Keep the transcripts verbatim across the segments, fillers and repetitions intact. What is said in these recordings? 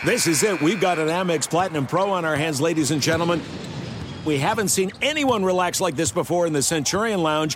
This is it. We've got an Amex Platinum Pro on our hands, ladies and gentlemen. We haven't seen anyone relax like this before in the Centurion Lounge.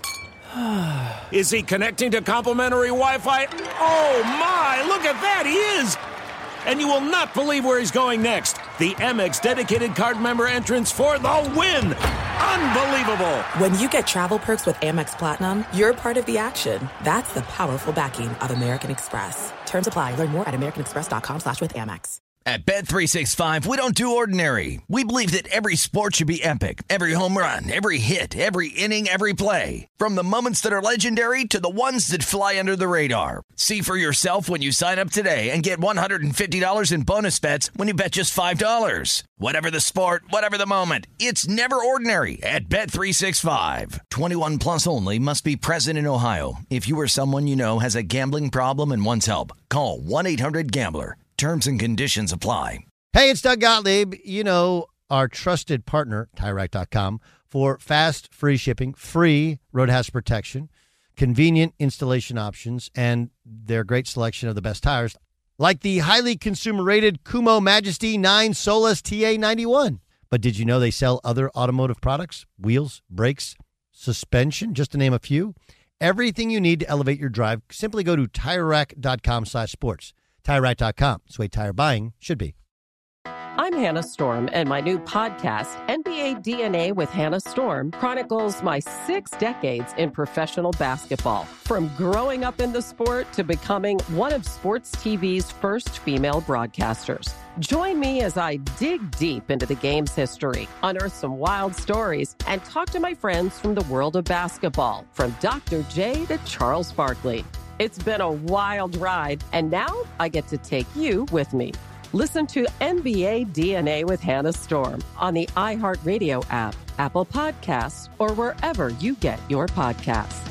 Is he connecting to complimentary Wi-Fi? Oh, my. Look at that. He is. And you will not believe where he's going next. The Amex dedicated card member entrance for the win. Unbelievable. When you get travel perks with Amex Platinum, you're part of the action. That's the powerful backing of American Express. Terms apply. Learn more at americanexpress.com slash with Amex. At Bet three sixty-five, we don't do ordinary. We believe that every sport should be epic. Every home run, every hit, every inning, every play. From the moments that are legendary to the ones that fly under the radar. See for yourself when you sign up today and get one hundred fifty dollars in bonus bets when you bet just five dollars. Whatever the sport, whatever the moment, it's never ordinary at Bet three sixty-five. twenty-one plus only. Must be present in Ohio. If you or someone you know has a gambling problem and wants help, call one eight hundred gambler. Terms and conditions apply. Hey, it's Doug Gottlieb. You know, our trusted partner, Tire Rack dot com, for fast, free shipping, free road hazard protection, convenient installation options, and their great selection of the best tires, like the highly consumer-rated Kumo Majesty nine Solus T A ninety-one. But did you know they sell other automotive products? Wheels, brakes, suspension, just to name a few. Everything you need to elevate your drive. Simply go to Tire Rack dot com slash sports. Tire Rack dot com. It's the way tire buying should be. I'm Hannah Storm, and my new podcast, N B A D N A with Hannah Storm, chronicles my six decades in professional basketball. From growing up in the sport to becoming one of sports T V's first female broadcasters. Join me as I dig deep into the game's history, unearth some wild stories, and talk to my friends from the world of basketball, from Doctor J to Charles Barkley. It's been a wild ride, and now I get to take you with me. Listen to N B A D N A with Hannah Storm on the iHeartRadio app, Apple Podcasts, or wherever you get your podcasts.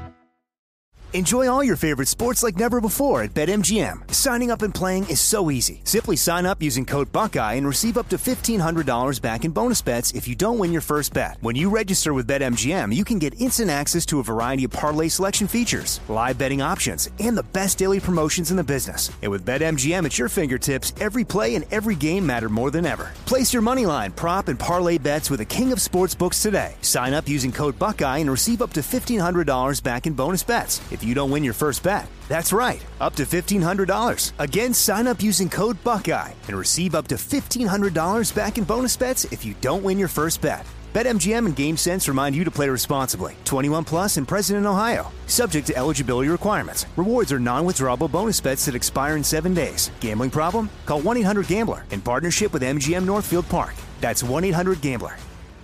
Enjoy all your favorite sports like never before at BetMGM. Signing up and playing is so easy. Simply sign up using code Buckeye and receive up to fifteen hundred dollars back in bonus bets if you don't win your first bet. When you register with BetMGM, you can get instant access to a variety of parlay selection features, live betting options, and the best daily promotions in the business. And with BetMGM at your fingertips, every play and every game matter more than ever. Place your moneyline, prop, and parlay bets with the king of sportsbooks today. Sign up using code Buckeye and receive up to fifteen hundred dollars back in bonus bets if you don't win your first bet. That's right, up to fifteen hundred dollars. Again, sign up using code Buckeye and receive up to fifteen hundred dollars back in bonus bets if you don't win your first bet. BetMGM and GameSense remind you to play responsibly. twenty-one plus and present in Ohio. Subject to eligibility requirements. Rewards are non-withdrawable bonus bets that expire in seven days. Gambling problem? Call one eight hundred gambler in partnership with M G M Northfield Park. That's one eight hundred gambler.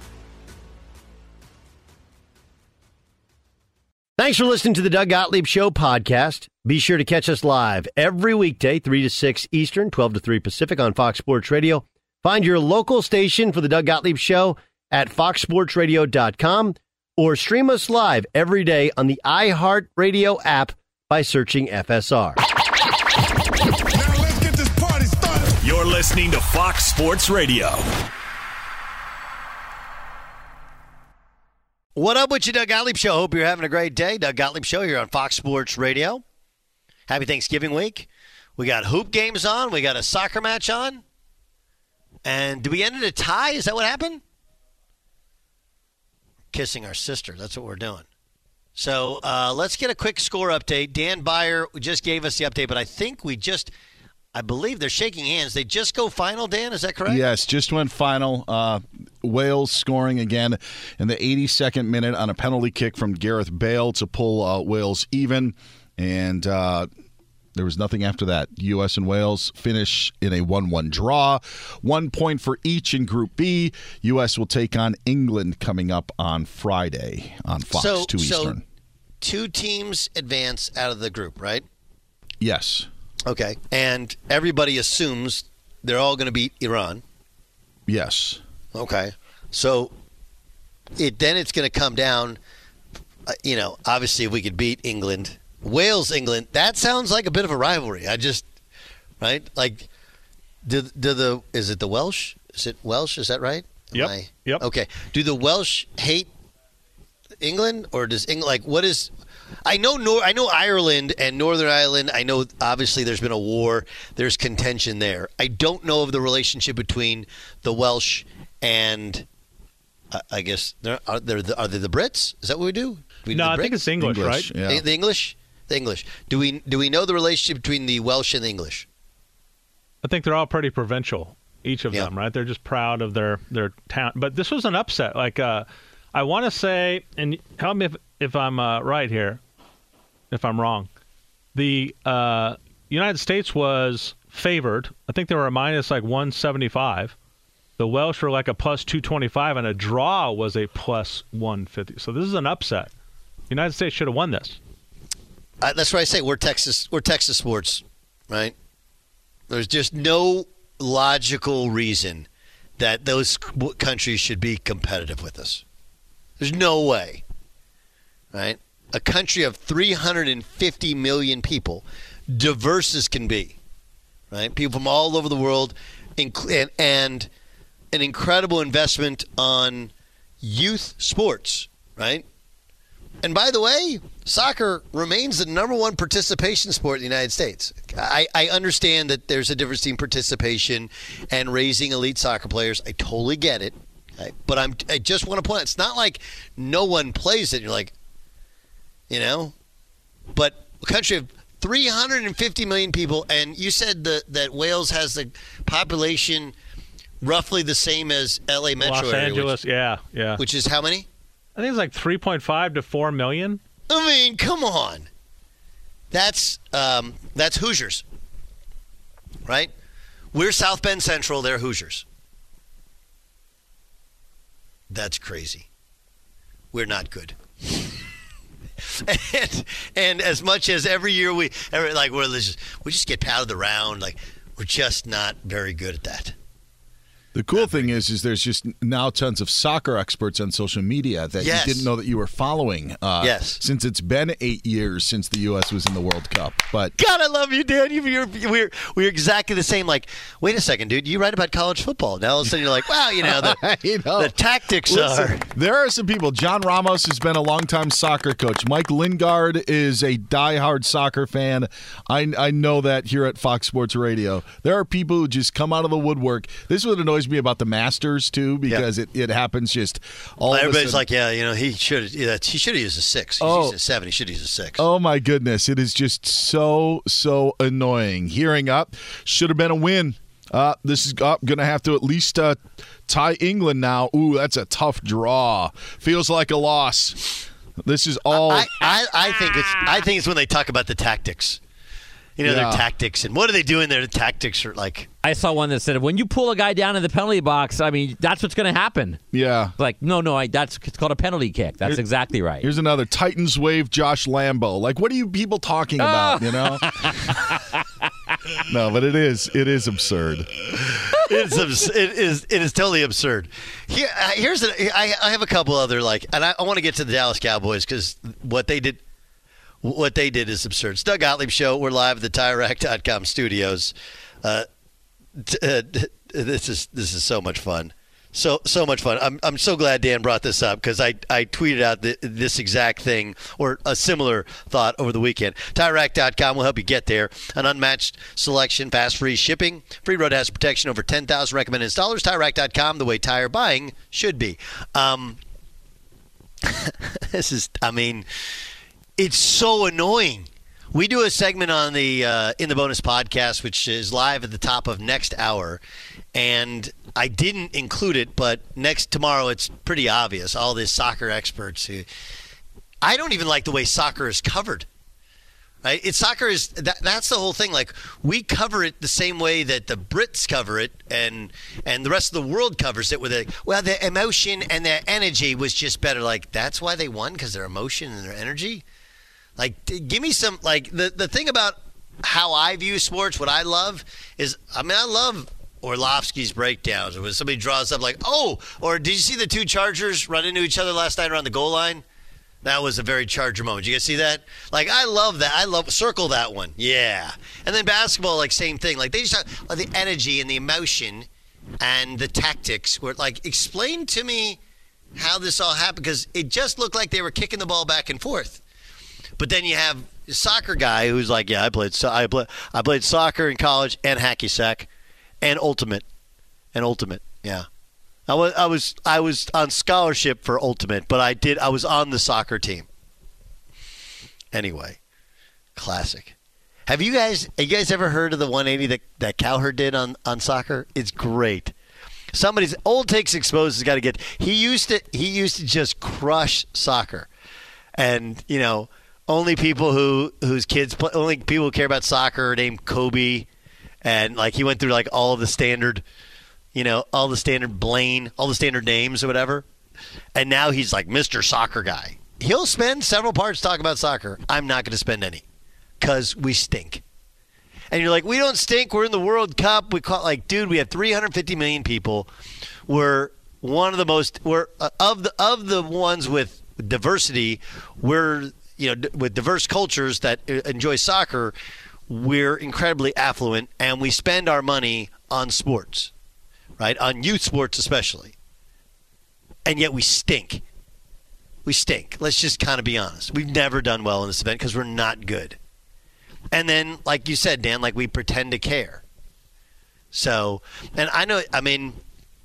Thanks for listening to the Doug Gottlieb Show podcast. Be sure to catch us live every weekday, three to six Eastern, twelve to three Pacific on Fox Sports Radio. Find your local station for the Doug Gottlieb Show at fox sports radio dot com or stream us live every day on the iHeartRadio app by searching F S R. Now let's get this party started. You're listening to Fox Sports Radio. What up with you, Doug Gottlieb Show? Hope you're having a great day. Doug Gottlieb Show here on Fox Sports Radio. Happy Thanksgiving week. We got hoop games on. We got a soccer match on. And did we end in a tie? Is that what happened? Kissing our sister. That's what we're doing. So uh, let's get a quick score update. Dan Byer just gave us the update, but I think we just, I believe they're shaking hands. They just go final, Dan? Is that correct? Yes, just went final. Uh, Wales scoring again in the eighty-second minute on a penalty kick from Gareth Bale to pull uh, Wales even. And uh, there was nothing after that. U S and Wales finish in a one one draw. One point for each in Group B. U S will take on England coming up on Friday on Fox so, two so Eastern. Two teams advance out of the group, right? Yes. Okay. And everybody assumes they're all going to beat Iran. Yes. Okay. So it then it's going to come down, uh, you know, obviously if we could beat England, Wales, England, that sounds like a bit of a rivalry. I just, right? Like, do, do the, is it the Welsh? Is it Welsh? Is that right? Am Yep. I, Yep. Okay. Do the Welsh hate England or does England, like, what is, I know Nor- I know Ireland and Northern Ireland. I know obviously there's been a war. There's contention there. I don't know of the relationship between the Welsh and uh, I guess they're, are they the, are they the Brits? Is that what we do? We do no, the I think it's English, English, right? yeah. The, the English, the English. Do we do we know the relationship between the Welsh and the English? I think they're all pretty provincial, each of Yeah. them, right? They're just proud of their their town. But this was an upset. Like uh, I want to say, and help me if if I'm uh, right here. If I'm wrong, the uh, United States was favored. I think they were a minus like one seventy-five. The Welsh were like a plus two twenty-five, and a draw was a plus one fifty. So this is an upset. The United States should have won this. Uh, that's what I say. We're Texas. We're Texas sports, right? There's just no logical reason that those c- countries should be competitive with us. There's no way, right? A country of three hundred fifty million people, diverse as can be, right? People from all over the world, inc- and, and an incredible investment on youth sports, right? And by the way, soccer remains the number one participation sport in the United States. I, I understand that there's a difference between participation and raising elite soccer players. I totally get it. Okay? But I'm, I just want to point out, it's not like no one plays it. You're like, you know, but a country of three hundred fifty million people, and you said the, that Wales has the population roughly the same as L A metro Los area, Angeles, which, yeah, yeah. which is how many? I think it's like three point five to four million. I mean, come on. That's um, that's Hoosiers, right? We're South Bend Central. They're Hoosiers. That's crazy. We're not good. and, and as much as every year we, every, like we're just, we just get patted around, like we're just not very good at that. The cool thing is, is there's just now tons of soccer experts on social media that Yes. you didn't know that you were following. Uh, Yes. Since it's been eight years since the U S was in the World Cup, but God, I love you, Dan. You, you're, we're we're exactly the same. Like, wait a second, dude. You write about college football. Now all of a sudden you're like, wow, you know, the, you know, the tactics listen, are. there are some people. John Ramos has been a longtime soccer coach. Mike Lingard is a diehard soccer fan. I I know that here at Fox Sports Radio. There are people who just come out of the woodwork. This is what annoys me about the Masters too, because it, it happens just all. Everybody's of a sudden. like, yeah, you know, he should yeah, he should have used a six. He's Oh. used a seven. He should have used a six. Oh my goodness, it is just so so annoying. Hearing up should have been a win. Uh, this is uh, going to have to at least uh, tie England now. Ooh, that's a tough draw. Feels like a loss. This is all. I, I, I think it's I think it's when they talk about the tactics. You know, Yeah. their tactics and what are they doing there? The tactics are like. I saw one that said, when you pull a guy down in the penalty box, I mean, that's what's going to happen. yeah. Like, no, no, I, that's it's called a penalty kick. That's Here- exactly right. Here's another Titans wave Josh Lambo. Like, what are you people talking about, you know? No, but it is it is absurd. It's abs- it is it is totally absurd. Here, uh, here's a, I, I have a couple other like, and I, I want to get to the Dallas Cowboys because what they did, what they did is absurd. It's Doug Gottlieb Show. We're live at the Tire Rack dot com studios. Uh, t- uh, this is this is so much fun. So so much fun. I'm I'm so glad Dan brought this up because I, I tweeted out the, this exact thing or a similar thought over the weekend. Tire Rack dot com will help you get there. An unmatched selection, fast free shipping, free road hazard protection, over ten thousand recommended installers. Tire Rack dot com, the way tire buying should be. Um, this is, I mean, it's so annoying. We do a segment on the uh, In the Bonus podcast, which is live at the top of next hour, and I didn't include it, but next tomorrow it's pretty obvious. All these soccer experts who I don't even like the way soccer is covered. Right? It's soccer is that, that's the whole thing. Like we cover it the same way that the Brits cover it, and and the rest of the world covers it with a well, their emotion and their energy was just better. Like that's why they won, because their emotion and their energy. Like, give me some, like, the, the thing about how I view sports, what I love is, I mean, I love Orlovsky's breakdowns. When somebody draws up like, oh, or did you see the two Chargers run into each other last night around the goal line? That was a very Charger moment. Did you guys see that? Like, I love that. I love, circle that one. Yeah. And then basketball, like, same thing. Like, they just have like, the energy and the emotion and the tactics were, like, explain to me how this all happened, because it just looked like they were kicking the ball back and forth. But then you have a soccer guy who's like, yeah, I played so I played I played soccer in college and hacky sack and ultimate and ultimate. Yeah, I was I was I was on scholarship for ultimate, but I did I was on the soccer team. Anyway, classic. Have you guys have you guys ever heard of the one eighty that that Cowherd did on on soccer? It's great. Somebody's Old Takes Exposed has got to get. He used to he used to just crush soccer, and you know only people who whose kids play, only people who care about soccer are named Kobe, and like he went through like all of the standard, you know, all the standard Blaine, all the standard names or whatever, and now he's like Mister Soccer Guy. He'll spend several parts talking about soccer. I'm not going to spend any because we stink. And you're like, we don't stink. We're in the World Cup. We caught like, dude, we have three hundred fifty million people. We're one of the most. We're uh, of the of the ones with diversity. We're you know d- with diverse cultures that uh, enjoy soccer. We're incredibly affluent, and we spend our money on sports, right? On youth sports especially. And yet we stink. We stink. Let's just kind of be honest. We've never done well in this event because we're not good. And then, like you said, Dan, like we pretend to care. So, and I know, I mean,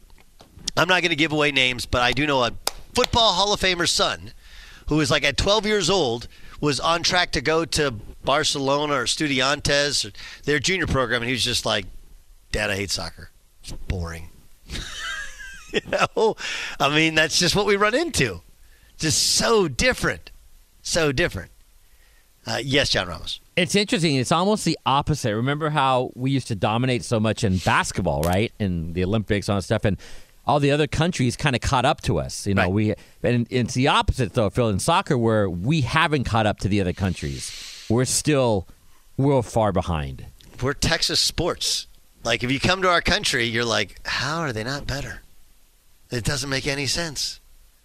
I'm not going to give away names, but I do know a football Hall of Famer's son who was like at twelve years old, was on track to go to Barcelona or Estudiantes, or their junior program, and he was just like, Dad, I hate soccer. It's boring. You know? I mean, that's just what we run into. Just so different. So different. Uh, yes, John Ramos. It's interesting. It's almost the opposite. Remember how we used to dominate so much in basketball, right? In the Olympics and all that stuff. And all the other countries kind of caught up to us. You know, right. we and it's the opposite, though, Phil, in soccer, where we haven't caught up to the other countries. We're still we're far behind. We're Texas sports. Like, if you come to our country, you're like, how are they not better? It doesn't make any sense.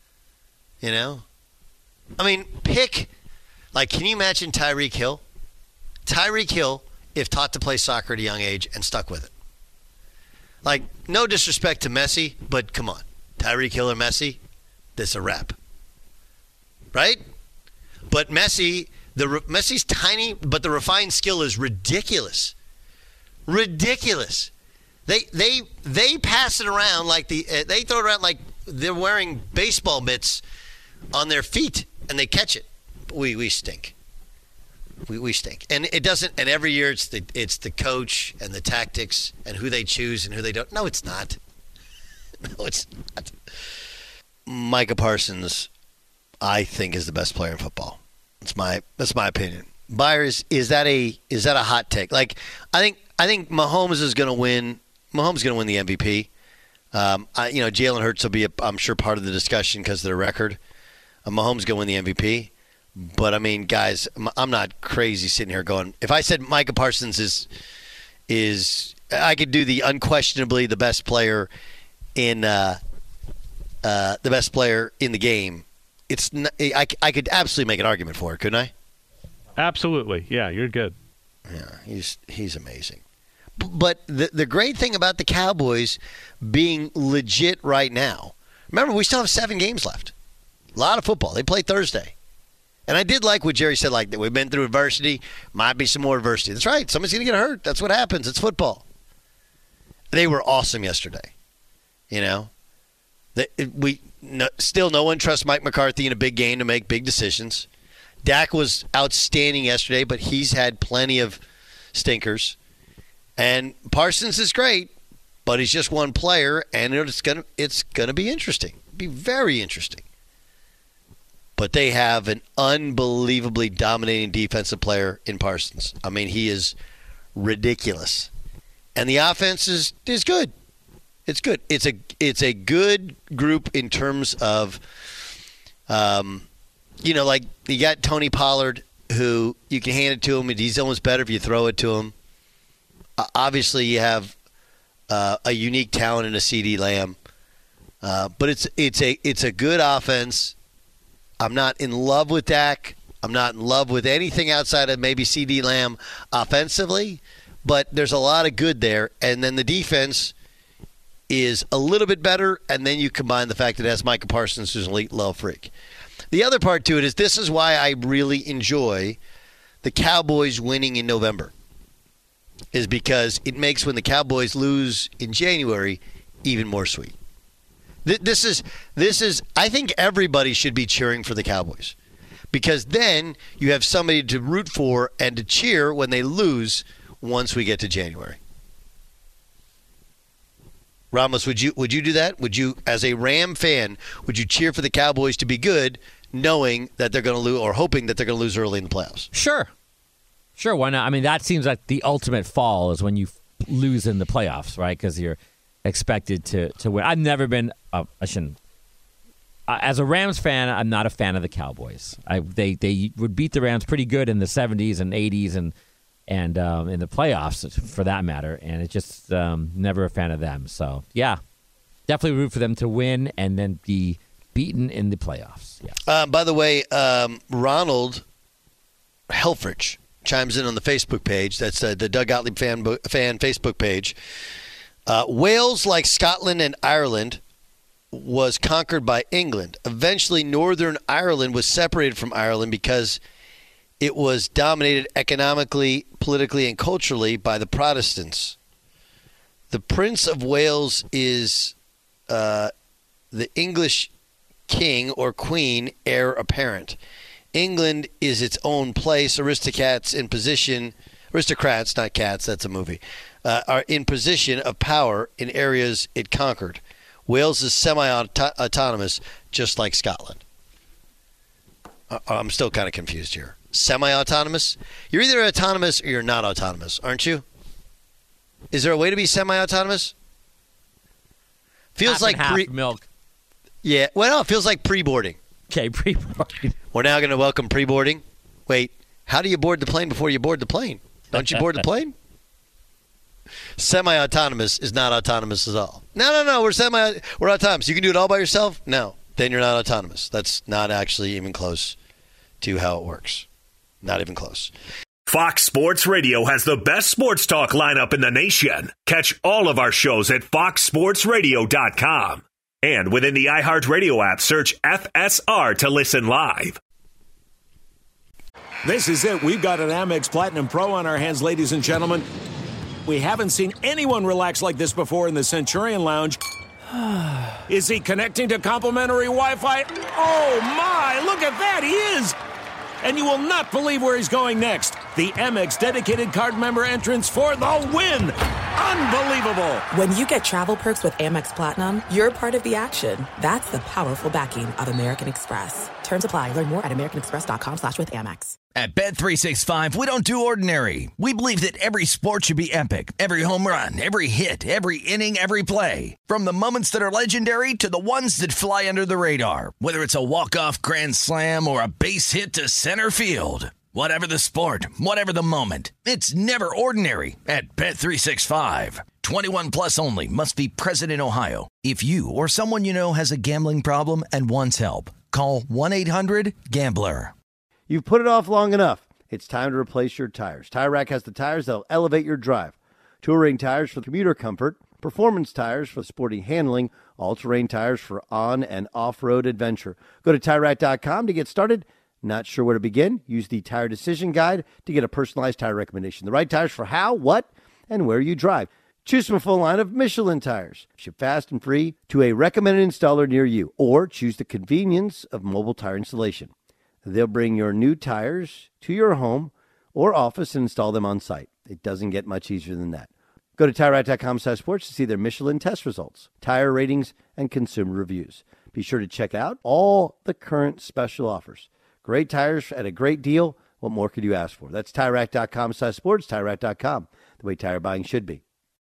You know? I mean, pick... Like, can you imagine Tyreek Hill? Tyreek Hill, if taught to play soccer at a young age and stuck with it. Like, no disrespect to Messi, but come on. Tyreek Hill or Messi, this a wrap. Right? But Messi, the Messi's tiny, but the refined skill is ridiculous. Ridiculous. They they they pass it around like the uh, they throw it around like they're wearing baseball mitts on their feet and they catch it. We we stink. We we stink, and it doesn't. And every year it's the it's the coach and the tactics and who they choose and who they don't. No, it's not. No, it's not. Micah Parsons, I think, is the best player in football. That's my that's my opinion. Byers, is that a is that a hot take? Like, I think I think Mahomes is going to win. Mahomes is going to win the M V P. Um, I, you know, Jalen Hurts will be, a, I'm sure, part of the discussion because of their record. Uh, Mahomes is going to win the M V P. But, I mean, guys, I'm not crazy sitting here going, if I said Micah Parsons is, is I could do the unquestionably the best player in uh, uh, the best player in the game, it's not, I, I could absolutely make an argument for it, couldn't I? Absolutely. Yeah, you're good. Yeah, he's he's amazing. But the the great thing about the Cowboys being legit right now, remember, we still have seven games left. A lot of football. They play Thursday. And I did like what Jerry said, like, that we've been through adversity. Might be some more adversity. That's right. Somebody's going to get hurt. That's what happens. It's football. They were awesome yesterday. You know? They, we no, Still, no one trusts Mike McCarthy in a big game to make big decisions. Dak was outstanding yesterday, but he's had plenty of stinkers. And Parsons is great, but he's just one player, and it's going to it's going to be interesting. Be very interesting. But they have an unbelievably dominating defensive player in Parsons. I mean, he is ridiculous. And the offense is, is good. It's good. It's a it's a good group in terms of, um, you know, like you got Tony Pollard, who you can hand it to him, and he's almost better if you throw it to him. Uh, obviously, you have uh, a unique talent in a C D Lamb. Uh, but it's it's a it's a good offense. I'm not in love with Dak. I'm not in love with anything outside of maybe C D Lamb offensively, but there's a lot of good there. And then the defense is a little bit better, and then you combine the fact that it has Micah Parsons, who's an elite love freak. The other part to it is this is why I really enjoy the Cowboys winning in November, is because it makes when the Cowboys lose in January even more sweet. This is, this is, I think everybody should be cheering for the Cowboys, because then you have somebody to root for and to cheer when they lose once we get to January. Ramos, would you would you do that? Would you, as a Ram fan, would you cheer for the Cowboys to be good, knowing that they're going to lose or hoping that they're going to lose early in the playoffs? Sure. Sure, why not? I mean, that seems like the ultimate fall is when you lose in the playoffs, right? Because you're expected to, to win. I've never been uh, – I shouldn't uh, – as a Rams fan, I'm not a fan of the Cowboys. I, they they would beat the Rams pretty good in the seventies and eighties and – and um, in the playoffs, for that matter, and it's just um, never a fan of them. So, yeah, definitely root for them to win and then be beaten in the playoffs. Yeah. Uh, by the way, um, Ronald Helfrich chimes in on the Facebook page. That's uh, the Doug Gottlieb fan, fan Facebook page. Uh, Wales, like Scotland and Ireland, was conquered by England. Eventually, Northern Ireland was separated from Ireland because it was dominated economically, politically, and culturally by the Protestants. The Prince of Wales is uh, the English king or queen, heir apparent. England is its own place. Aristocrats in position, aristocrats, not cats, that's a movie, uh, are in position of power in areas it conquered. Wales is semi-autonomous, just like Scotland. Uh, I'm still kind of confused here. Semi-autonomous? You're either autonomous or you're not autonomous, aren't you? Is there a way to be semi-autonomous? Feels half like and half pre- milk. Yeah, well, no, it feels like pre-boarding. Okay, pre-boarding. We're now going to welcome pre-boarding. Wait, how do you board the plane before you board the plane? Don't you board the plane? Semi-autonomous is not autonomous at all. No, no, no, we're semi, we're autonomous. You can do it all by yourself? No, then you're not autonomous. That's not actually even close to how it works. Not even close. Fox Sports Radio has the best sports talk lineup in the nation. Catch all of our shows at fox sports radio dot com. And within the iHeartRadio app, search F S R to listen live. This is it. We've got an Amex Platinum Pro on our hands, ladies and gentlemen. We haven't seen anyone relax like this before in the Centurion Lounge. Is he connecting to complimentary Wi-Fi? Oh, my. Look at that. He is. And you will not believe where he's going next. The Amex dedicated card member entrance for the win. Unbelievable. When you get travel perks with Amex Platinum, you're part of the action. That's the powerful backing of American Express. Terms apply. Learn more at americanexpress.com slash with Amex. At Bet three sixty-five, we don't do ordinary. We believe that every sport should be epic. Every home run, every hit, every inning, every play. From the moments that are legendary to the ones that fly under the radar. Whether it's a walk-off grand slam or a base hit to center field. Whatever the sport, whatever the moment. It's never ordinary at Bet three sixty-five. twenty-one plus only. Must be present in Ohio. If you or someone you know has a gambling problem and wants help, call one eight hundred gambler. You've put it off long enough. It's time to replace your tires. Tire Rack has the tires that'll elevate your drive. Touring tires for commuter comfort, performance tires for sporty handling, all-terrain tires for on- and off-road adventure. Go to tire rack dot com to get started. Not sure where to begin? Use the Tire Decision Guide to get a personalized tire recommendation. The right tires for how, what, and where you drive. Choose from a full line of Michelin tires. Ship fast and free to a recommended installer near you. Or choose the convenience of mobile tire installation. They'll bring your new tires to your home or office and install them on site. It doesn't get much easier than that. Go to tire rack dot com slash sports to see their Michelin test results, tire ratings, and consumer reviews. Be sure to check out all the current special offers. Great tires at a great deal. What more could you ask for? That's tire rack dot com slash sports, tire rack dot com, the way tire buying should be.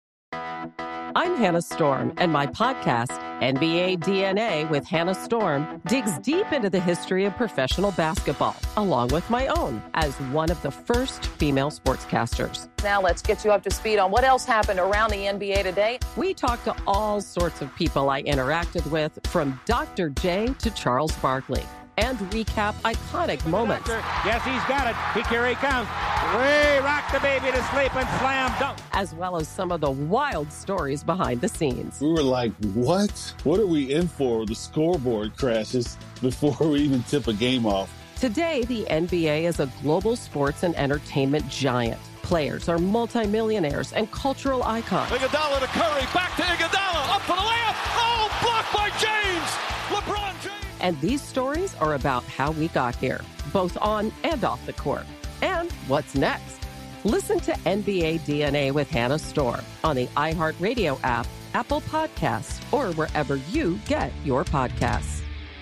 I'm Hannah Storm, and my podcast, N B A D N A with Hannah Storm, digs deep into the history of professional basketball, along with my own, as one of the first female sportscasters. Now let's get you up to speed on what else happened around the N B A today. We talked to all sorts of people I interacted with, from Doctor J to Charles Barkley. and recap iconic moments. Yes, he's got it. He, here he comes. Way rock the baby to sleep and slam dunk. As well as some of the wild stories behind the scenes. We were like, what? What are we in for? The scoreboard crashes before we even tip a game off. Today, the N B A is a global sports and entertainment giant. Players are multimillionaires and cultural icons. Iguodala to Curry, back to Iguodala, up for the layup. Oh, blocked by James! LeBron James! And these stories are about how we got here, both on and off the court. And what's next? Listen to N B A D N A with Hannah Storm on the iHeartRadio app, Apple Podcasts, or wherever you get your podcasts.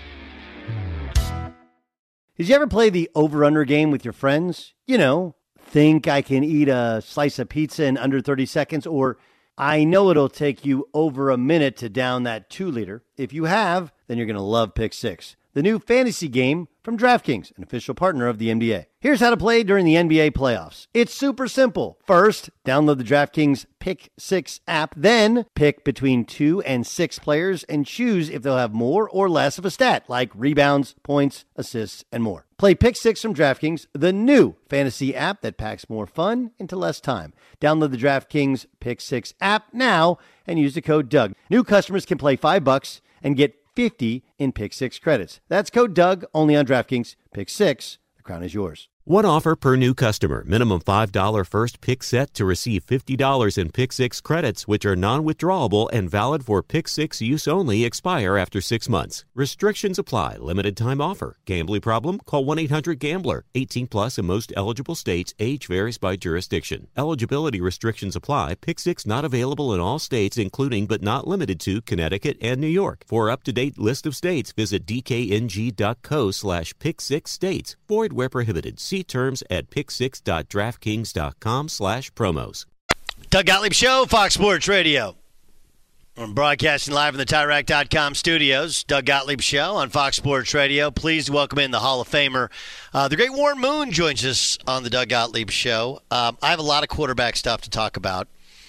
Did you ever play the over-under game with your friends? You know, think I can eat a slice of pizza in under thirty seconds, or I know it'll take you over a minute to down that two-liter. If you have, then you're going to love Pick Six, the new fantasy game from DraftKings, an official partner of the N B A. Here's how to play during the N B A playoffs. It's super simple. First, download the DraftKings Pick Six app, then pick between two and six players and choose if they'll have more or less of a stat, like rebounds, points, assists, and more. Play Pick Six from DraftKings, the new fantasy app that packs more fun into less time. Download the DraftKings Pick Six app now and use the code Doug. New customers can play five bucks and get fifty in Pick Six credits. That's code Doug, only on DraftKings. Pick Six, the crown is yours. One offer per new customer. Minimum five dollars first pick set to receive fifty dollars in Pick Six credits, which are non-withdrawable and valid for Pick Six use only. Expire after six months. Restrictions apply. Limited time offer. Gambling problem? Call one eight hundred gambler. eighteen plus in most eligible states. Age varies by jurisdiction. Eligibility restrictions apply. Pick Six not available in all states, including but not limited to Connecticut and New York. For up-to-date list of states, visit dkng.co slash pick six states. Void where prohibited. See terms at pick six dot draftkings dot com slash promos. Doug Gottlieb Show, Fox Sports Radio. I'm broadcasting live in the Tire Rack dot com studios. Doug Gottlieb Show on Fox Sports Radio. Please welcome in the Hall of Famer. Uh, the great Warren Moon joins us on the Doug Gottlieb Show. Um, I have a lot of quarterback stuff to talk about.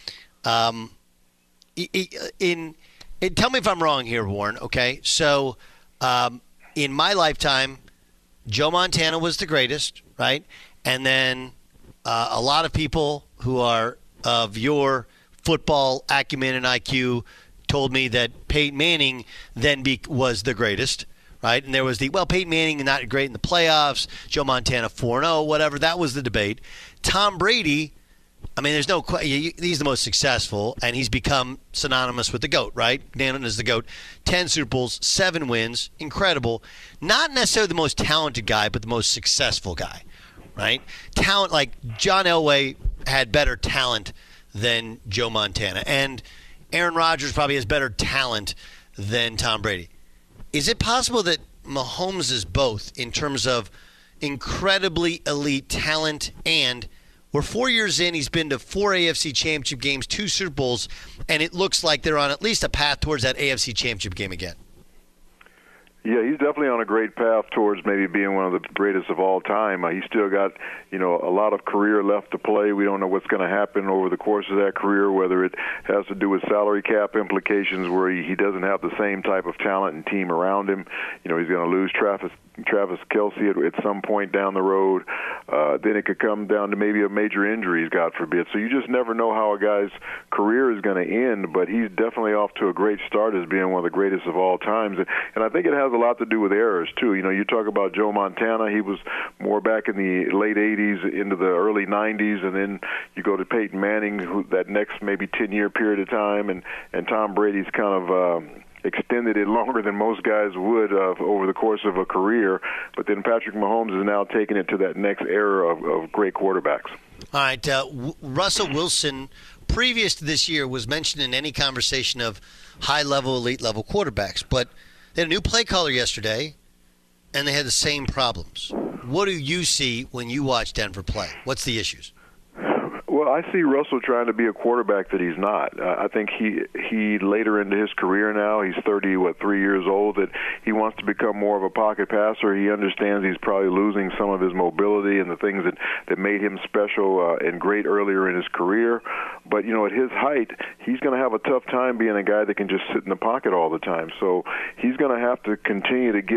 Um, in, in, in Tell me if I'm wrong here, Warren, okay? So um, in my lifetime, Joe Montana was the greatest, right? And then uh, a lot of people who are of your football acumen and I Q told me that Peyton Manning then be- was the greatest, right? And there was the, well, Peyton Manning not great in the playoffs, Joe Montana four and oh, whatever. That was the debate. Tom Brady, I mean, there's no question. He's the most successful, and he's become synonymous with the GOAT, right? Named as the GOAT. Ten Super Bowls, seven wins, incredible. Not necessarily the most talented guy, but the most successful guy, right? Talent, like John Elway had better talent than Joe Montana, and Aaron Rodgers probably has better talent than Tom Brady. Is it possible that Mahomes is both in terms of incredibly elite talent and we're four years in, he's been to four A F C Championship games, two Super Bowls, and it looks like they're on at least a path towards that A F C Championship game again? Yeah, he's definitely on a great path towards maybe being one of the greatest of all time. Uh, he's still got, you know, a lot of career left to play. We don't know what's going to happen over the course of that career, whether it has to do with salary cap implications where he, he doesn't have the same type of talent and team around him. You know, he's going to lose Travis Travis Kelce at, at some point down the road. Uh, then it could come down to maybe a major injury, God forbid. So you just never know how a guy's career is going to end, but he's definitely off to a great start as being one of the greatest of all times. And, and I think it has a lot to do with errors, too. You know, you talk about Joe Montana. He was more back in the late eighties into the early nineties, and then you go to Peyton Manning, who that next maybe ten-year period of time, and, and Tom Brady's kind of um, – extended it longer than most guys would uh, over the course of a career. But then Patrick Mahomes is now taking it to that next era of, of great quarterbacks. All right. Uh, w- Russell Wilson, previous to this year, was mentioned in any conversation of high-level, elite-level quarterbacks. But they had a new play caller yesterday, and they had the same problems. What do you see when you watch Denver play? What's the issues? Well, I see Russell trying to be a quarterback that he's not. Uh, I think he he later into his career now, he's thirty, what, three years old, that he wants to become more of a pocket passer. He understands he's probably losing some of his mobility and the things that, that made him special uh, and great earlier in his career. But, you know, at his height, he's going to have a tough time being a guy that can just sit in the pocket all the time. So he's going to have to continue to get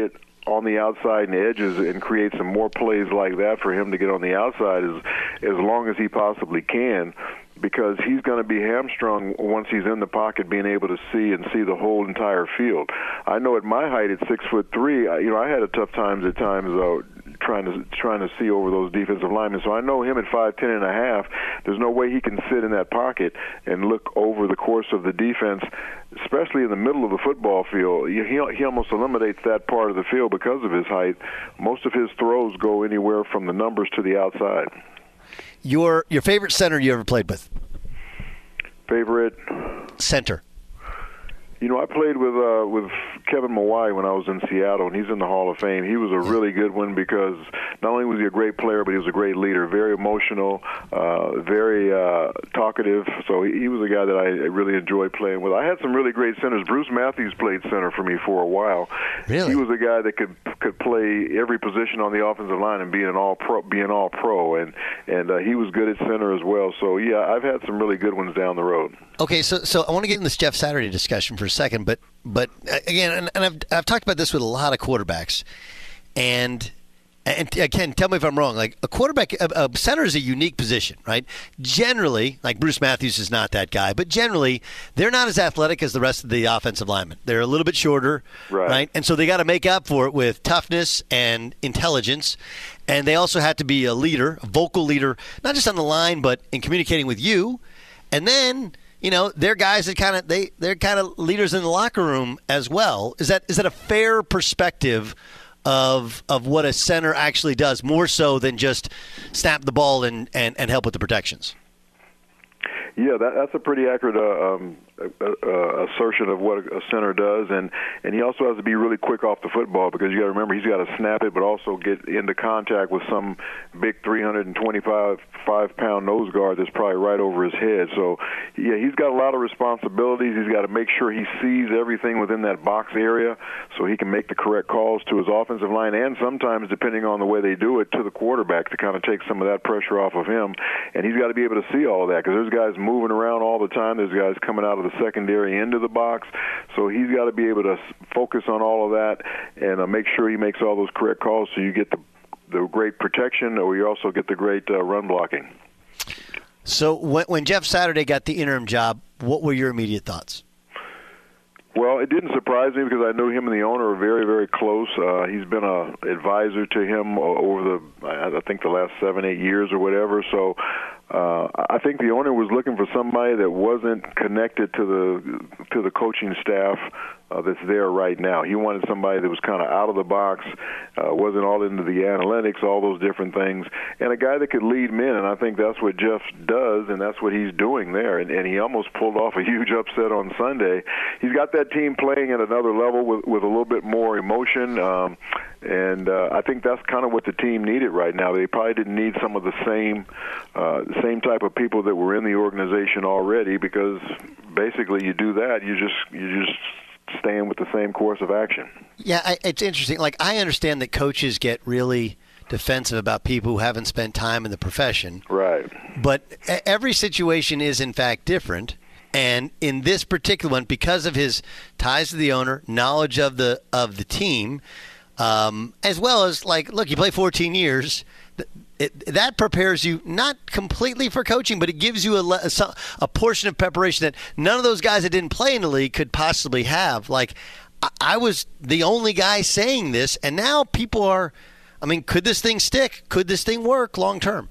on the outside and edges and create some more plays like that for him to get on the outside as as long as he possibly can, because he's going to be hamstrung once he's in the pocket, being able to see and see the whole entire field. I know at my height, at six foot three, I, you know, I had a tough times at times uh, trying to trying to see over those defensive linemen. So I know him at five ten and a half. There's no way he can sit in that pocket and look over the course of the defense, especially in the middle of the football field. He he almost eliminates that part of the field because of his height. Most of his throws go anywhere from the numbers to the outside. Your your favorite center you ever played with? Favorite center. You know, I played with uh, with Kevin Mawai when I was in Seattle, and he's in the Hall of Fame. He was a really good one because not only was he a great player, but he was a great leader, very emotional, uh, very uh, talkative. So he, he was a guy that I really enjoyed playing with. I had some really great centers. Bruce Matthews played center for me for a while. Really? He was a guy that could could play every position on the offensive line and be an all pro, be an all pro, and and uh, he was good at center as well. So yeah, I've had some really good ones down the road. Okay, so so I want to get in this Jeff Saturday discussion for a second, but but again, and, and I've I've talked about this with a lot of quarterbacks, and and again, tell me if I'm wrong. Like a quarterback, a, a center is a unique position, right? Generally, like Bruce Matthews is not that guy, but generally they're not as athletic as the rest of the offensive linemen. They're a little bit shorter, right? right? And so they got to make up for it with toughness and intelligence. And they also have to be a leader, a vocal leader, not just on the line, but in communicating with you. And then, you know, they're guys that kind of they they're kind of leaders in the locker room as well. Is that is that a fair perspective of of what a center actually does, more so than just snap the ball and, and, and help with the protections? Yeah, that, that's a pretty accurate uh, um, uh, uh, assertion of what a center does, and, and he also has to be really quick off the football because you got to remember he's got to snap it, but also get into contact with some big three hundred twenty-five five pound nose guard that's probably right over his head. So yeah, he's got a lot of responsibilities. He's got to make sure he sees everything within that box area so he can make the correct calls to his offensive line, and sometimes, depending on the way they do it, to the quarterback to kind of take some of that pressure off of him. And he's got to be able to see all of that because there's guys moving around all the time. There's guys coming out of the secondary into the box. So he's got to be able to focus on all of that and uh, make sure he makes all those correct calls so you get the the great protection, or you also get the great uh, run blocking. So when, when Jeff Saturday got the interim job, what were your immediate thoughts? Well, it didn't surprise me because I knew him and the owner are very, very close. Uh, he's been a advisor to him over the, I think, the last seven, eight years or whatever. So uh, I think the owner was looking for somebody that wasn't connected to the to the coaching staff uh, that's there right now. He wanted somebody that was kind of out of the box, uh, wasn't all into the analytics, all those different things, and a guy that could lead men. And I think that's what Jeff does, and that's what he's doing there. And, and he almost pulled off a huge upset on Sunday. He's got that team playing at another level with, with a little bit more emotion, um, and uh, I think that's kind of what the team needed right now. They probably didn't need some of the same uh, same type of people that were in the organization already, because basically you do that, you just you just staying with the same course of action. Yeah, I, it's interesting. Like, I understand that coaches get really defensive about people who haven't spent time in the profession. Right. But every situation is, in fact, different. And in this particular one, because of his ties to the owner, knowledge of the of the team, um, as well as, like, look, you play fourteen years, it, that prepares you not completely for coaching, but it gives you a, a, a portion of preparation that none of those guys that didn't play in the league could possibly have. Like, I, I was the only guy saying this, and now people are, I mean, could this thing stick? Could this thing work long term?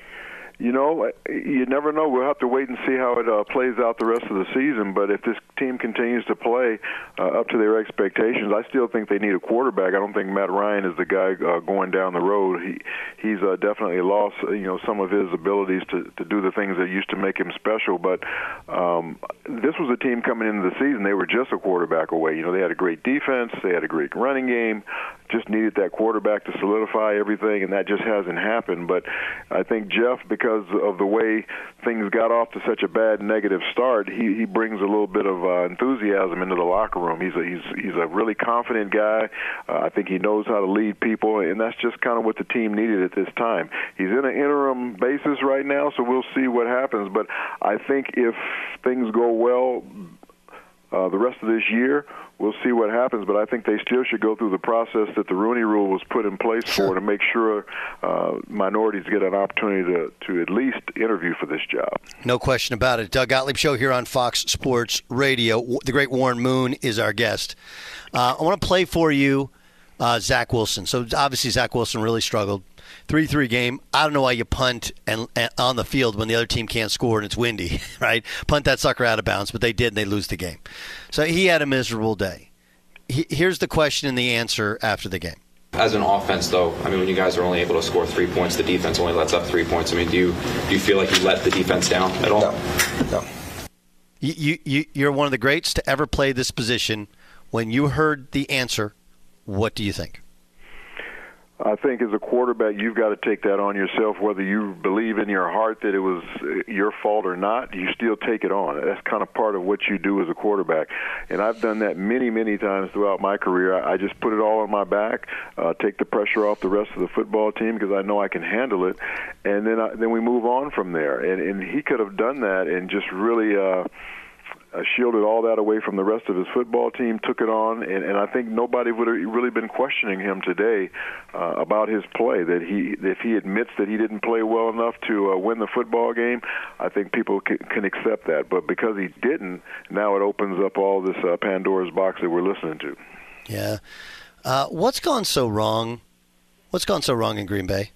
You know, you never know. We'll have to wait and see how it uh, plays out the rest of the season. But if this team continues to play uh, up to their expectations, I still think they need a quarterback. I don't think Matt Ryan is the guy uh, going down the road. He he's uh, definitely lost, you know, some of his abilities to, to do the things that used to make him special. But um, this was a team coming into the season. They were just a quarterback away. You know, they had a great defense. They had a great running game. Just needed that quarterback to solidify everything, and that just hasn't happened. But I think Jeff, because of the way things got off to such a bad negative start, he, he brings a little bit of uh, enthusiasm into the locker room. He's a, he's he's a really confident guy. Uh, I think he knows how to lead people, and that's just kind of what the team needed at this time. He's in an interim basis right now, so we'll see what happens. But I think if things go well, uh, the rest of this year, we'll see what happens. But I think they still should go through the process that the Rooney Rule was put in place sure. for to make sure uh, minorities get an opportunity to, to at least interview for this job. No question about it. Doug Gottlieb Show here on Fox Sports Radio. The great Warren Moon is our guest. Uh, I want to play for you uh, Zach Wilson. So obviously Zach Wilson really struggled. three three game. I don't know why you punt and, and on the field when the other team can't score and it's windy, right? Punt that sucker out of bounds, but they did and they lose the game. So he had a miserable day. He, here's the question and the answer after the game. As an offense, though, I mean, when you guys are only able to score three points, the defense only lets up three points. I mean, do you do you feel like you let the defense down at all? No. no. You, you, you're one of the greats to ever play this position. When you heard the answer, what do you think? I think as a quarterback, you've got to take that on yourself, whether you believe in your heart that it was your fault or not. You still take it on. That's kind of part of what you do as a quarterback. And I've done that many, many times throughout my career. I just put it all on my back, uh, take the pressure off the rest of the football team because I know I can handle it, and then I, then we move on from there. And, and he could have done that and just really uh, – Uh, shielded all that away from the rest of his football team, took it on, and, and I think nobody would have really been questioning him today uh, about his play. That he, if he admits that he didn't play well enough to uh, win the football game, I think people can, can accept that. But because he didn't, now it opens up all this uh, Pandora's box that we're listening to. Yeah. Uh, what's gone so wrong? What's gone so wrong in Green Bay?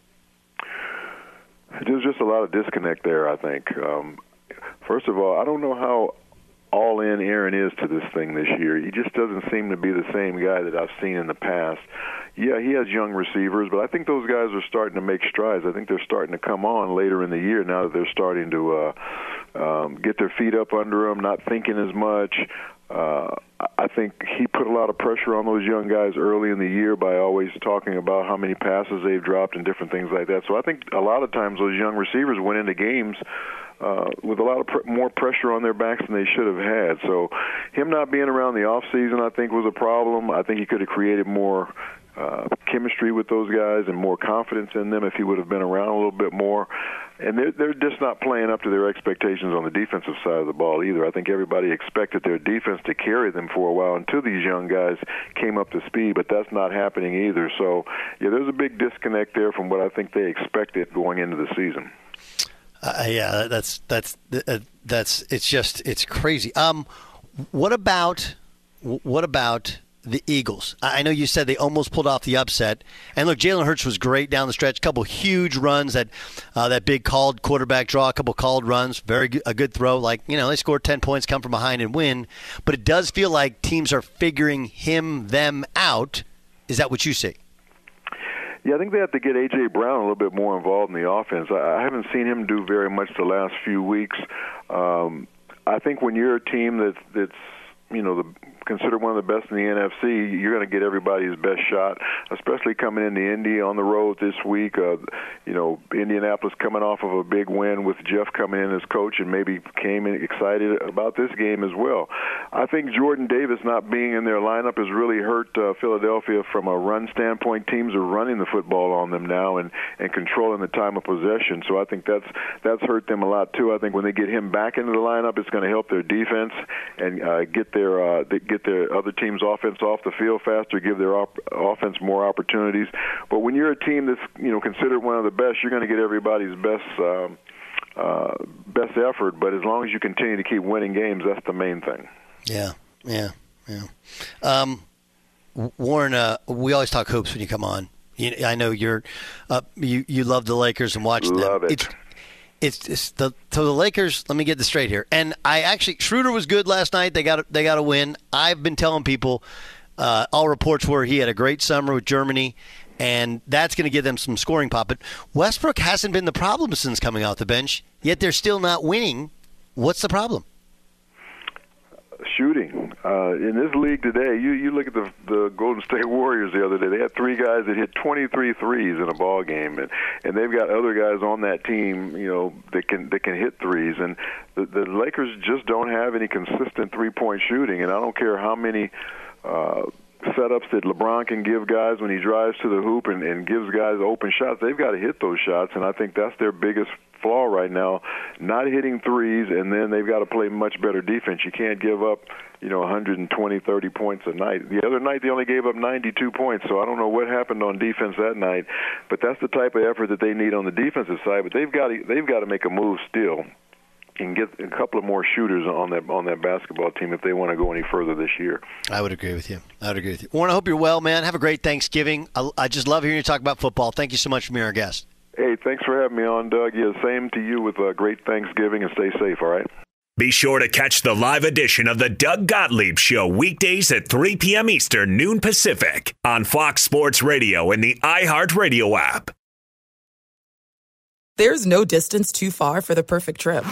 There's just a lot of disconnect there, I think. Um, First of all, I don't know how all-in Aaron is to this thing this year. He just doesn't seem to be the same guy that I've seen in the past. Yeah, he has young receivers, but I think those guys are starting to make strides. I think they're starting to come on later in the year now that they're starting to uh, um, get their feet up under them, not thinking as much. Uh, I think he put a lot of pressure on those young guys early in the year by always talking about how many passes they've dropped and different things like that. So I think a lot of times those young receivers went into games Uh, with a lot of pr- more pressure on their backs than they should have had. So him not being around the off season, I think, was a problem. I think he could have created more uh, chemistry with those guys and more confidence in them if he would have been around a little bit more. And they're, they're just not playing up to their expectations on the defensive side of the ball either. I think everybody expected their defense to carry them for a while until these young guys came up to speed, but that's not happening either. So, yeah, there's a big disconnect there from what I think they expected going into the season. Uh, yeah, that's that's uh, that's it's just it's crazy. Um, what about what about the Eagles? I know you said they almost pulled off the upset, and look, Jalen Hurts was great down the stretch. A couple huge runs, that uh, that big called quarterback draw, a couple called runs, very good, a good throw. Like you know, they scored ten points, come from behind and win. But it does feel like teams are figuring him them out. Is that what you see? Yeah, I think they have to get A J. Brown a little bit more involved in the offense. I haven't seen him do very much the last few weeks. Um, I think when you're a team that's, that's you know, the, considered one of the best in the N F C, you're going to get everybody's best shot, especially coming into Indy on the road this week. Uh, you know, Indianapolis coming off of a big win with Jeff coming in as coach and maybe came in excited about this game as well. I think Jordan Davis not being in their lineup has really hurt uh, Philadelphia from a run standpoint. Teams are running the football on them now and, and controlling the time of possession. So I think that's that's hurt them a lot too. I think when they get him back into the lineup, it's going to help their defense and uh, get their uh, get their other team's offense off the field faster, give their op- offense more opportunities. But when you're a team that's you know considered one of the best, you're going to get everybody's best um, uh, best effort. But as long as you continue to keep winning games, that's the main thing. Yeah, yeah, yeah. Um, Warren, uh, we always talk hoops when you come on. You, I know you're uh, you you love the Lakers and watch them. Love it. It's, it's, it's the so the Lakers. Let me get this straight here. And I actually Schroeder was good last night. They got they got a win. I've been telling people, uh, all reports were he had a great summer with Germany, and that's going to give them some scoring pop. But Westbrook hasn't been the problem since coming off the bench. Yet they're still not winning. What's the problem? Shooting. Uh, in this league today, you, you look at the the Golden State Warriors the other day. They had three guys that hit twenty-three threes in a ball game, and, and they've got other guys on that team, you know, that can that can hit threes. And the, the Lakers just don't have any consistent three-point shooting. And I don't care how many uh, setups that LeBron can give guys when he drives to the hoop and, and gives guys open shots. They've got to hit those shots, and I think that's their biggest flaw right now, not hitting threes, and then they've got to play much better defense. You can't give up, you know, one hundred twenty, thirty points a night. The other night they only gave up ninety-two points, so I don't know what happened on defense that night, but that's the type of effort that they need on the defensive side. But they've got to, they've got to make a move still and get a couple of more shooters on that on that basketball team if they want to go any further this year. I would agree with you. I would agree with you. Warren, I hope you're well, man. Have a great Thanksgiving. I, I just love hearing you talk about football. Thank you so much for being our guest. Hey, thanks for having me on, Doug. Yeah, same to you with a great Thanksgiving, and stay safe, all right? Be sure to catch the live edition of the Doug Gottlieb Show weekdays at three p.m. Eastern, noon Pacific on Fox Sports Radio and the iHeartRadio app. There's no distance too far for the perfect trip.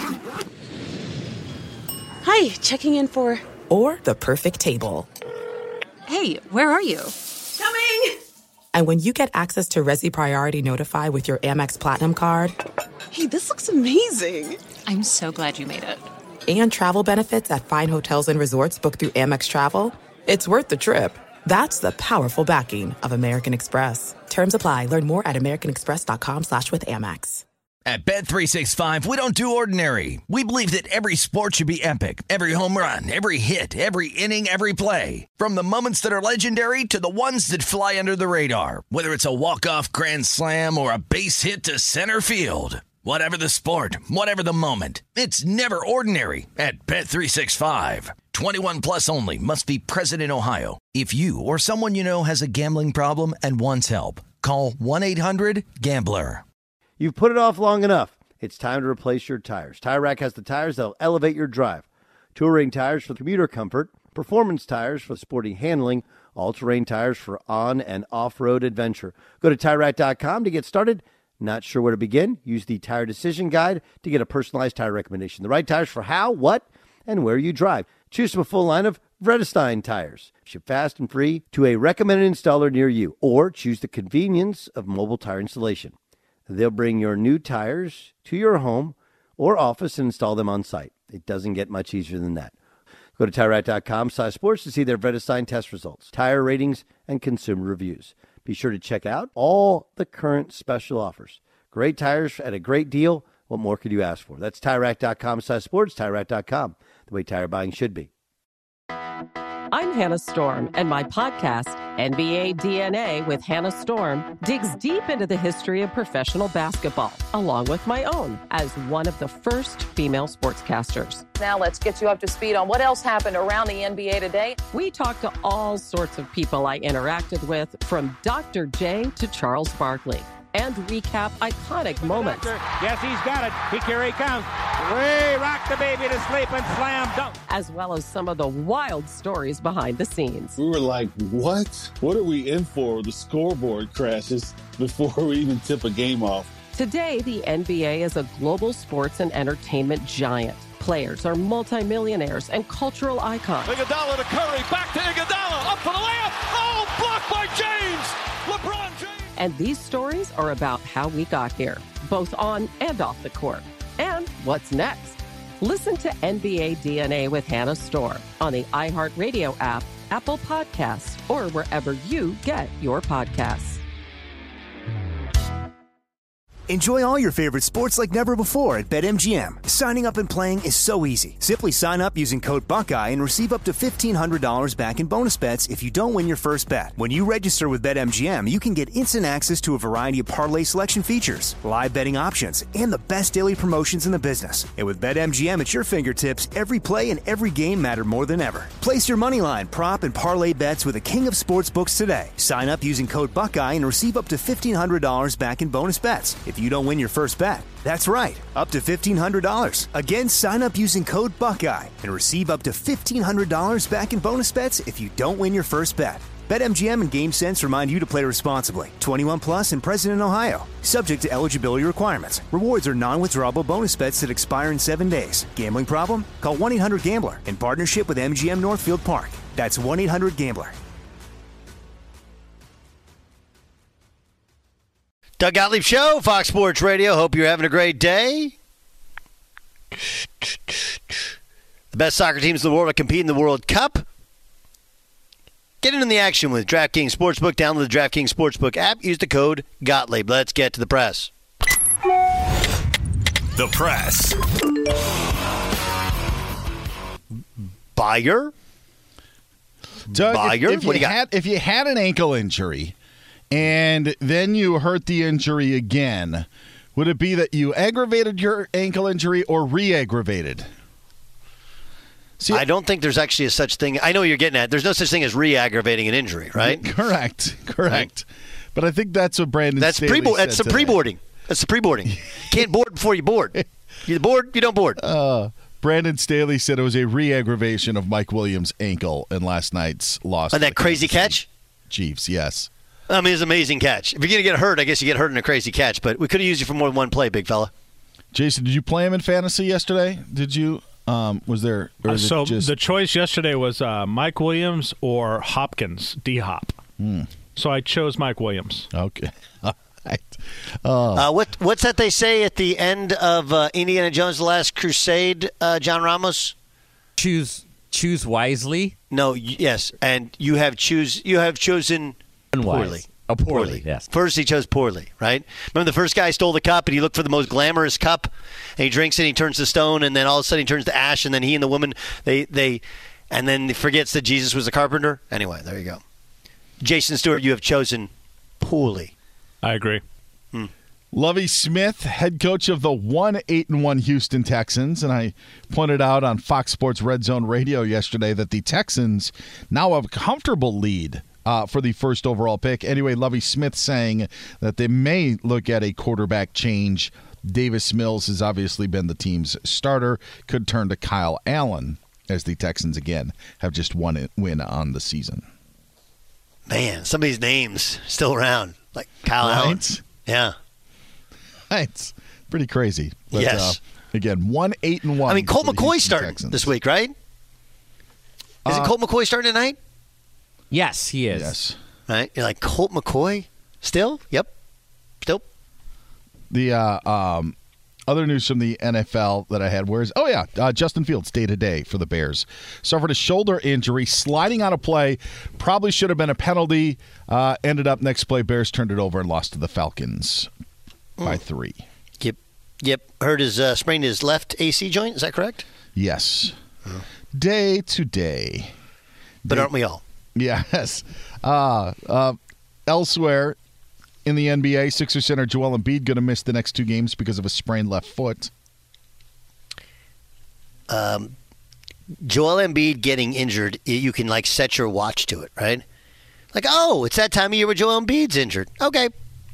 Hi, checking in for... Or the perfect table. Hey, where are you? Coming! And when you get access to Resi Priority Notify with your Amex Platinum card... Hey, this looks amazing! I'm so glad you made it. And travel benefits at fine hotels and resorts booked through Amex Travel, it's worth the trip. That's the powerful backing of American Express. Terms apply. Learn more at americanexpress.com slash with Amex. At Bet three sixty-five, we don't do ordinary. We believe that every sport should be epic. Every home run, every hit, every inning, every play. From the moments that are legendary to the ones that fly under the radar. Whether it's a walk-off grand slam or a base hit to center field. Whatever the sport, whatever the moment, it's never ordinary at Bet three sixty-five. twenty-one plus only. Must be present in Ohio. If you or someone you know has a gambling problem and wants help, call one eight hundred gambler. You've put it off long enough. It's time to replace your tires. Tire Rack has the tires that'll elevate your drive. Touring tires for commuter comfort, performance tires for sporty handling, all-terrain tires for on- and off-road adventure. Go to Tire Rack dot com to get started. Not sure where to begin? Use the Tire Decision Guide to get a personalized tire recommendation. The right tires for how, what, and where you drive. Choose from a full line of Vredestein tires. Ship fast and free to a recommended installer near you. Or choose the convenience of mobile tire installation. They'll bring your new tires to your home or office and install them on site. It doesn't get much easier than that. Go to Tire Rack dot com slash sports to see their Vredestein test results, tire ratings, and consumer reviews. Be sure to check out all the current special offers. Great tires at a great deal. What more could you ask for? That's Tire Rack dot com slash sports, Tire Rack dot com, the way tire buying should be. I'm Hannah Storm, and my podcast, N B A D N A with Hannah Storm, digs deep into the history of professional basketball, along with my own, as one of the first female sportscasters. Now let's get you up to speed on what else happened around the N B A today. We talked to all sorts of people I interacted with, from Doctor J to Charles Barkley, and recap iconic moments. Yes, he's got it. He, here he comes. Way rock the baby to sleep and slam dunk. As well as some of the wild stories behind the scenes. We were like, what? What are we in for? The scoreboard crashes before we even tip a game off. Today, the N B A is a global sports and entertainment giant. Players are multimillionaires and cultural icons. Iguodala to Curry, back to Iguodala, up for the layup. Oh, blocked by James. LeBron James. And these stories are about how we got here, both on and off the court. And what's next? Listen to N B A D N A with Hannah Storm on the iHeartRadio app, Apple Podcasts, or wherever you get your podcasts. Enjoy all your favorite sports like never before at BetMGM. Signing up and playing is so easy. Simply sign up using code Buckeye and receive up to fifteen hundred dollars back in bonus bets if you don't win your first bet. When you register with BetMGM, you can get instant access to a variety of parlay selection features, live betting options, and the best daily promotions in the business. And with BetMGM at your fingertips, every play and every game matter more than ever. Place your moneyline, prop, and parlay bets with the king of sportsbooks today. Sign up using code Buckeye and receive up to fifteen hundred dollars back in bonus bets if you don't win your first bet. That's right, up to fifteen hundred dollars. Again, sign up using code Buckeye and receive up to fifteen hundred dollars back in bonus bets if you don't win your first bet. BetMGM and GameSense remind you to play responsibly. twenty-one plus and present in Ohio. Subject to eligibility requirements. Rewards are non-withdrawable bonus bets that expire in seven days. Gambling problem? Call one eight hundred gambler in partnership with M G M Northfield Park. That's one eight hundred gambler. Doug Gottlieb Show, Fox Sports Radio. Hope you're having a great day. The best soccer teams in the world are competing in the World Cup. Get into the action with DraftKings Sportsbook. Download the DraftKings Sportsbook app. Use the code Gottlieb. Let's get to the press. The Press. Buyer? Doug, Buyer? if, if, what you do you got? had, if you had an ankle injury and then you hurt the injury again, would it be that you aggravated your ankle injury or re-aggravated? See, I don't think there's actually a such thing. I know what you're getting at. There's no such thing as re-aggravating an injury, right? Correct. Correct. But I think that's what Brandon That's Staley pre. said That's the today. pre-boarding. That's the pre-boarding. Can't board before you board. You board, you don't board. Uh, Brandon Staley said it was a re-aggravation of Mike Williams' ankle in last night's loss. And that crazy catch? Chiefs, yes. I mean, it's an amazing catch. If you're going to get hurt, I guess you get hurt in a crazy catch. But we could have used you for more than one play, big fella. Jason, did you play him in fantasy yesterday? Did you? Um, was there? Or Uh, is it so just, the choice yesterday was uh, Mike Williams or Hopkins, D-Hop. Hmm. So I chose Mike Williams. Okay. All right. Uh, Uh, what What's that they say at the end of uh, Indiana Jones: The Last Crusade, uh, John Ramos? Choose choose wisely. No, y- yes, and you have choose you have chosen Unwise. poorly. Oh, poorly, yes. First, he chose poorly, right? Remember the first guy stole the cup, and he looked for the most glamorous cup, and he drinks it, and he turns to stone, and then all of a sudden he turns to ash, and then he and the woman, they, they, and then he forgets that Jesus was a carpenter. Anyway, there you go. Jason Stewart, you have chosen poorly. I agree. Hmm. Lovie Smith, head coach of the one eight and one Houston Texans, and I pointed out on Fox Sports Red Zone Radio yesterday that the Texans now have a comfortable lead uh, for the first overall pick. Anyway, Lovie Smith saying that they may look at a quarterback change. Davis Mills has obviously been the team's starter. Could turn to Kyle Allen as the Texans again have just one win on the season. Man, some of these names still around, like Kyle Right? Allen. Yeah. It's pretty crazy. But, Yes. Uh, again, one eight and one. I mean, Colt for the McCoy Houston starting Texans. this week, right? Isn't Uh, Colt McCoy starting tonight? Yes, he is. Yes. Right? You're like, Colt McCoy? Still? Yep. Still. The uh, um, other news from the N F L that I had was, oh, yeah, uh, Justin Fields, day-to-day for the Bears. Suffered a shoulder injury, sliding on a play. Probably should have been a penalty. Uh, ended up next play, Bears turned it over and lost to the Falcons by three. Yep. Yep. Heard his uh, sprained his left A C joint. Is that correct? Yes. Day to day. But Day- aren't we all? Yes. Uh, uh, elsewhere in the N B A, Sixers center Joel Embiid going to miss the next two games because of a sprained left foot. Um, Joel Embiid getting injured, you can like set your watch to it, right? Like, oh, it's that time of year where Joel Embiid's injured. Okay.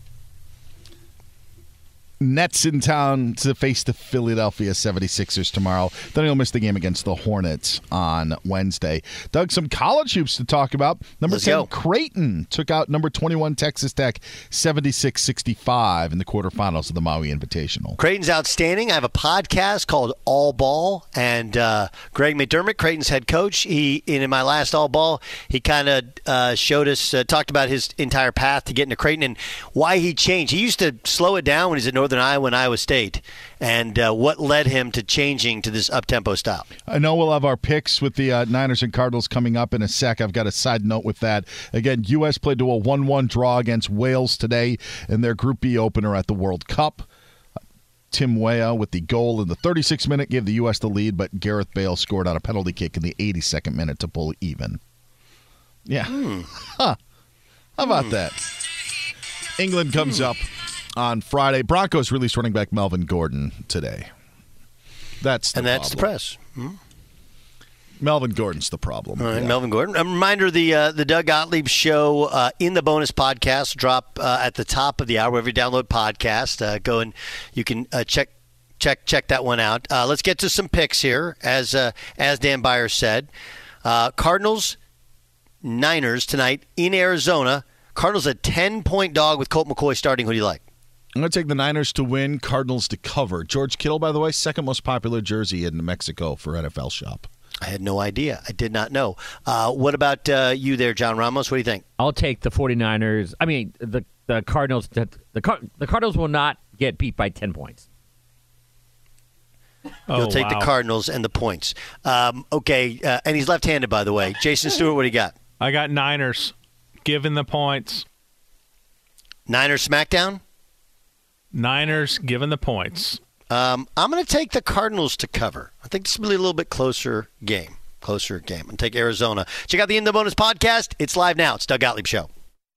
Nets in town to face the Philadelphia seventy-sixers tomorrow. Then he'll miss the game against the Hornets on Wednesday. Doug, some college hoops to talk about. Number Let's ten, go. Creighton took out number twenty-one Texas Tech seventy-six sixty-five in the quarterfinals of the Maui Invitational. Creighton's outstanding. I have a podcast called All Ball, and uh, Greg McDermott, Creighton's head coach, he in my last All Ball, he kind of uh, showed us, uh, talked about his entire path to get into Creighton and why he changed. He used to slow it down when he's at Northern Iowa and Iowa State, and uh, what led him to changing to this up-tempo style. I know we'll have our picks with the uh, Niners and Cardinals coming up in a sec. I've got a side note with that. Again, U S played to a one one draw against Wales today in their Group B opener at the World Cup. Tim Weah with the goal in the thirty-sixth minute gave the U S the lead, but Gareth Bale scored on a penalty kick in the eighty-second minute to pull even. Yeah. Hmm. Huh. How about that? England comes up on Friday. Broncos released running back Melvin Gordon today. That's the and that's the problem. press. Hmm? Melvin Gordon's the problem. All right, Yeah. Melvin Gordon. A reminder, the uh, the Doug Gottlieb Show uh, in the bonus podcast drop uh, at the top of the hour. Wherever you download podcast, uh, go and you can uh, check check check that one out. Uh, let's get to some picks here. As uh, as Dan Beyer said, uh, Cardinals, Niners tonight in Arizona. Cardinals a ten-point dog with Colt McCoy starting. Who do you like? I'm going to take the Niners to win, Cardinals to cover. George Kittle, by the way, second most popular jersey in Mexico for N F L Shop. I had no idea. I did not know. Uh, what about uh, you there, John Ramos? What do you think? I'll take the 49ers. I mean, the the Cardinals. The the, Car- the Cardinals will not get beat by ten points. Oh, You'll take wow. the Cardinals and the points. Um, okay, uh, and he's left-handed, by the way. Jason Stewart, what do you got? I got Niners, given the points. Niners SmackDown? Niners, given the points. Um, I'm going to take the Cardinals to cover. I think this will be a little bit closer game. Closer game. And take Arizona. Check out the In the Bonus podcast. It's live now. It's Doug Gottlieb Show.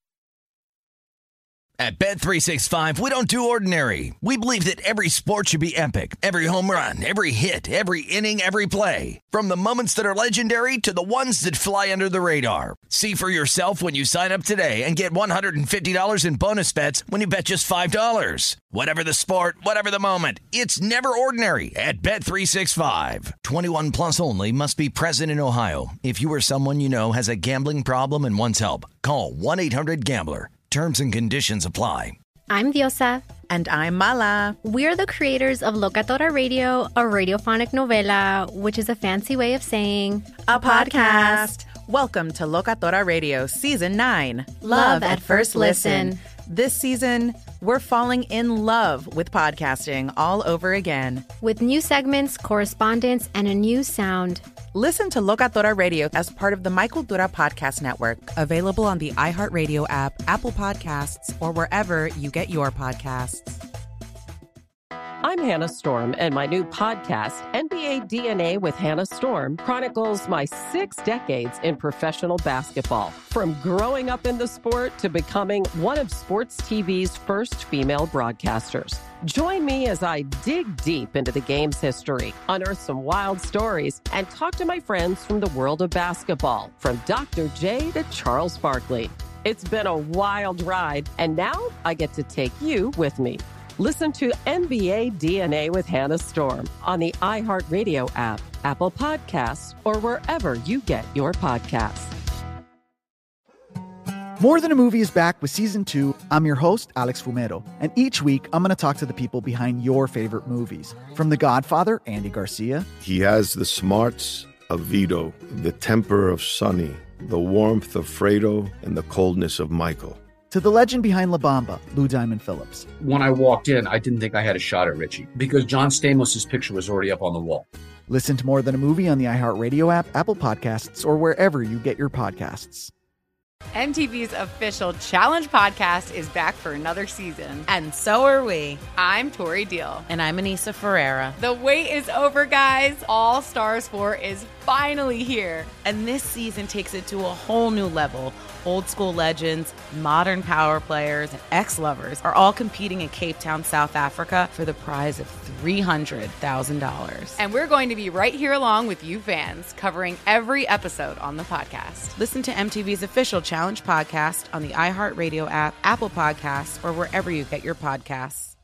At Bet three sixty-five, we don't do ordinary. We believe that every sport should be epic. Every home run, every hit, every inning, every play. From the moments that are legendary to the ones that fly under the radar. See for yourself when you sign up today and get one hundred fifty dollars in bonus bets when you bet just five dollars. Whatever the sport, whatever the moment, it's never ordinary at Bet three sixty-five. twenty-one plus only. Must be present in Ohio. If you or someone you know has a gambling problem and wants help, call one eight hundred gambler. Terms and conditions apply. I'm Diosa. And I'm Mala. We're the creators of Locatora Radio, a radiophonic novela, which is a fancy way of saying a podcast. Welcome to Locatora Radio Season nine. Love at First Listen. This season, we're falling in love with podcasting all over again. With new segments, correspondence, and a new sound. Listen to Locatora Radio as part of the Michael Dura Podcast Network. Available on the iHeartRadio app, Apple Podcasts, or wherever you get your podcasts. I'm Hannah Storm, and my new podcast, N B A D N A with Hannah Storm, chronicles my six decades in professional basketball. From growing up in the sport to becoming one of sports T V's first female broadcasters. Join me as I dig deep into the game's history, unearth some wild stories, and talk to my friends from the world of basketball, from Doctor J to Charles Barkley. It's been a wild ride, and now I get to take you with me. Listen to N B A D N A with Hannah Storm on the iHeartRadio app, Apple Podcasts, or wherever you get your podcasts. More Than a Movie is back with Season two. I'm your host, Alex Fumero, and each week I'm going to talk to the people behind your favorite movies. From The Godfather, Andy Garcia. He has the smarts of Vito, the temper of Sonny, the warmth of Fredo, and the coldness of Michael. To the legend behind La Bamba, Lou Diamond Phillips. When I walked in, I didn't think I had a shot at Richie because John Stamos' picture was already up on the wall. Listen to More Than a Movie on the iHeartRadio app, Apple Podcasts, or wherever you get your podcasts. M T V's official Challenge podcast is back for another season. And so are we. I'm Tori Deal. And I'm Anissa Ferreira. The wait is over, guys. All Stars four is finally here. And this season takes it to a whole new level. Old school legends, modern power players, and ex-lovers are all competing in Cape Town, South Africa for the prize of three hundred thousand dollars. And we're going to be right here along with you fans, covering every episode on the podcast. Listen to M T V's official Challenge podcast on the iHeartRadio app, Apple Podcasts, or wherever you get your podcasts.